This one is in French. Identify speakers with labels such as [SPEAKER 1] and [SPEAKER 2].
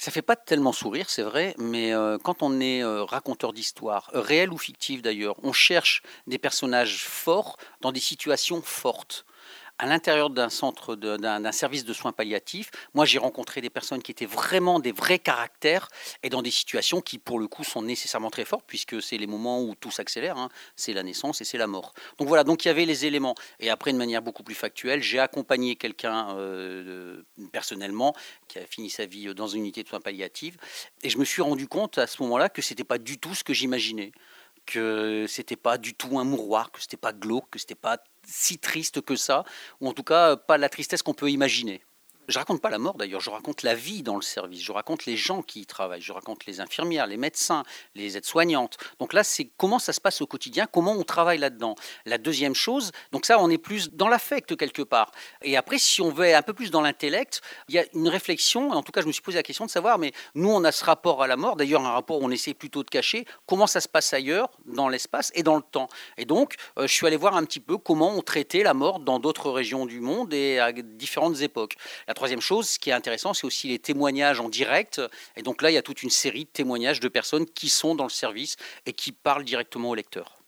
[SPEAKER 1] Ça fait pas tellement sourire, c'est vrai, mais quand on est raconteur d'histoire, réel ou fictive d'ailleurs, on cherche des personnages forts dans des situations fortes. À l'intérieur d'un centre, d'un service de soins palliatifs, moi j'ai rencontré des personnes qui étaient vraiment des vrais caractères et dans des situations qui pour le coup sont nécessairement très fortes puisque c'est les moments où tout s'accélère, hein, c'est la naissance et c'est la mort. Donc voilà, donc il y avait les éléments. Et après de manière beaucoup plus factuelle, j'ai accompagné quelqu'un personnellement qui a fini sa vie dans une unité de soins palliatifs et je me suis rendu compte à ce moment-là que c'était pas du tout ce que j'imaginais, que c'était pas du tout un mouroir, que c'était pas glauque, que c'était pas si triste que ça, ou en tout cas pas la tristesse qu'on peut imaginer. Je raconte pas la mort d'ailleurs, je raconte la vie dans le service, je raconte les gens qui y travaillent, je raconte les infirmières, les médecins, les aides-soignantes. Donc là, c'est comment ça se passe au quotidien, comment on travaille là-dedans. La deuxième chose, donc ça, on est plus dans l'affect quelque part. Et après, si on veut un peu plus dans l'intellect, il y a une réflexion, en tout cas, je me suis posé la question de savoir, mais nous, on a ce rapport à la mort, d'ailleurs, un rapport où on essaie plutôt de cacher comment ça se passe ailleurs, dans l'espace et dans le temps. Et donc, je suis allé voir un petit peu comment on traitait la mort dans d'autres régions du monde et à différentes époques. La troisième chose, ce qui est intéressant, c'est aussi les témoignages en direct. Et donc là, il y a toute une série de témoignages de personnes qui sont dans le service et qui parlent directement au lecteur.